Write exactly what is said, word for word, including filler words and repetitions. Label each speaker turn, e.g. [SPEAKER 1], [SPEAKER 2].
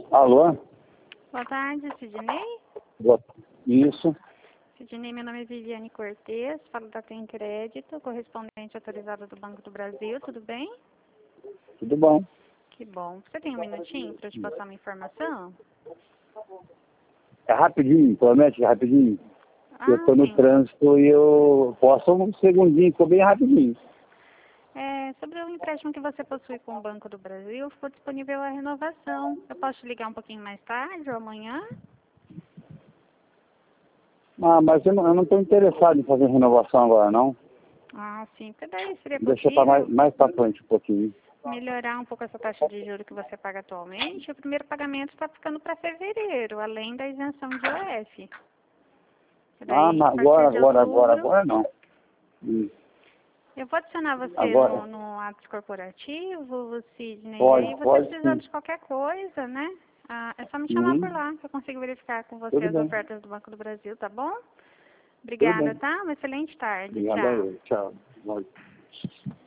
[SPEAKER 1] Alô?
[SPEAKER 2] Boa tarde, Sidney.
[SPEAKER 1] Boa... Isso.
[SPEAKER 2] Sidney, meu nome é Viviane Cortez, falo da Tem Crédito, correspondente autorizada do Banco do Brasil, tudo bem?
[SPEAKER 1] Tudo bom.
[SPEAKER 2] Que bom. Você tem um minutinho para eu te passar uma informação?
[SPEAKER 1] É rapidinho, promete, é rapidinho.
[SPEAKER 2] Ah,
[SPEAKER 1] Eu estou no
[SPEAKER 2] sim.
[SPEAKER 1] trânsito e eu posso um segundinho, ficou bem rapidinho.
[SPEAKER 2] É, sobre o empréstimo que você possui com o Banco do Brasil, ficou disponível a renovação. Eu posso te ligar um pouquinho mais tarde ou amanhã?
[SPEAKER 1] Ah, mas eu não estou interessado em fazer renovação agora, não.
[SPEAKER 2] Ah, sim, porque daí seria
[SPEAKER 1] Deixa para mais,
[SPEAKER 2] possível
[SPEAKER 1] mais para frente um pouquinho.
[SPEAKER 2] melhorar um pouco essa taxa de juros que você paga atualmente. O primeiro pagamento está ficando para fevereiro, além da isenção de I O F. E
[SPEAKER 1] Ah,
[SPEAKER 2] daí, a
[SPEAKER 1] mas
[SPEAKER 2] partir
[SPEAKER 1] agora,
[SPEAKER 2] de
[SPEAKER 1] agora, agora,
[SPEAKER 2] outubro,
[SPEAKER 1] agora não. Hum,
[SPEAKER 2] eu vou adicionar você no,
[SPEAKER 1] Agora,
[SPEAKER 2] no ato corporativo, Sidney, e aí
[SPEAKER 1] pode,
[SPEAKER 2] você
[SPEAKER 1] pode
[SPEAKER 2] precisando
[SPEAKER 1] sim.
[SPEAKER 2] de qualquer coisa, né? Ah, é só me chamar por
[SPEAKER 1] Uhum.
[SPEAKER 2] lá, que eu consigo verificar com você
[SPEAKER 1] Tudo
[SPEAKER 2] as
[SPEAKER 1] bem,
[SPEAKER 2] ofertas do Banco do Brasil, tá bom?
[SPEAKER 1] tudo
[SPEAKER 2] Obrigada,
[SPEAKER 1] bem.
[SPEAKER 2] tá? Uma excelente tarde.
[SPEAKER 1] Obrigado a
[SPEAKER 2] Tchau.
[SPEAKER 1] eu. Tchau. Bom.